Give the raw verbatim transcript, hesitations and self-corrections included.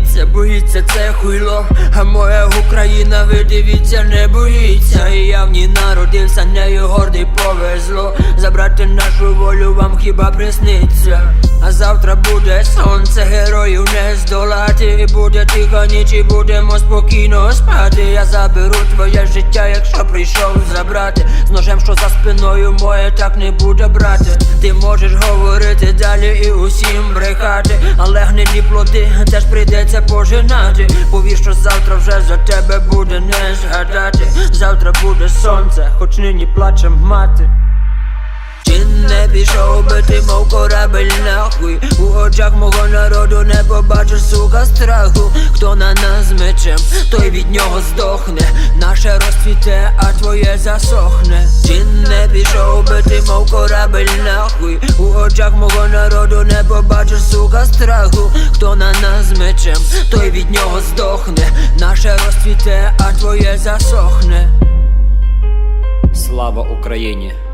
боїться, боїться це хуйло. А моя Україна, ви дивіться, не боїться. І я в ній народився, нею гордий повезло. Забрати нашу волю вам хіба присниться. А завтра буде сонце, героїв не здолати. І буде тиха ніч, і будемо спокійно спати. Я заберу твоє життя, якщо прийшов забрати. З ножем, що за спиною моє, так не буде брати. Ти можеш говорити далі і усім брехати, але гнилі плоди теж прийдеться пожинати. Повір, що завтра вже за тебе буде не згадати. Завтра буде сонце, хоч нині плаче мати. Чи не пішов би ти, мов корабель нахуй? У очах мого народу не побачиш, сука, страху. Хто на нас мечем, той від нього здохне. Наше розцвіте, а твоє засохне. Чи не пішов би ти, мов корабель нахуй? У очах мого народу не побачиш, сука, страху. Хто на нас мечем, той від нього здохне. Наше розцвіте, а твоє засохне. Слава Україні!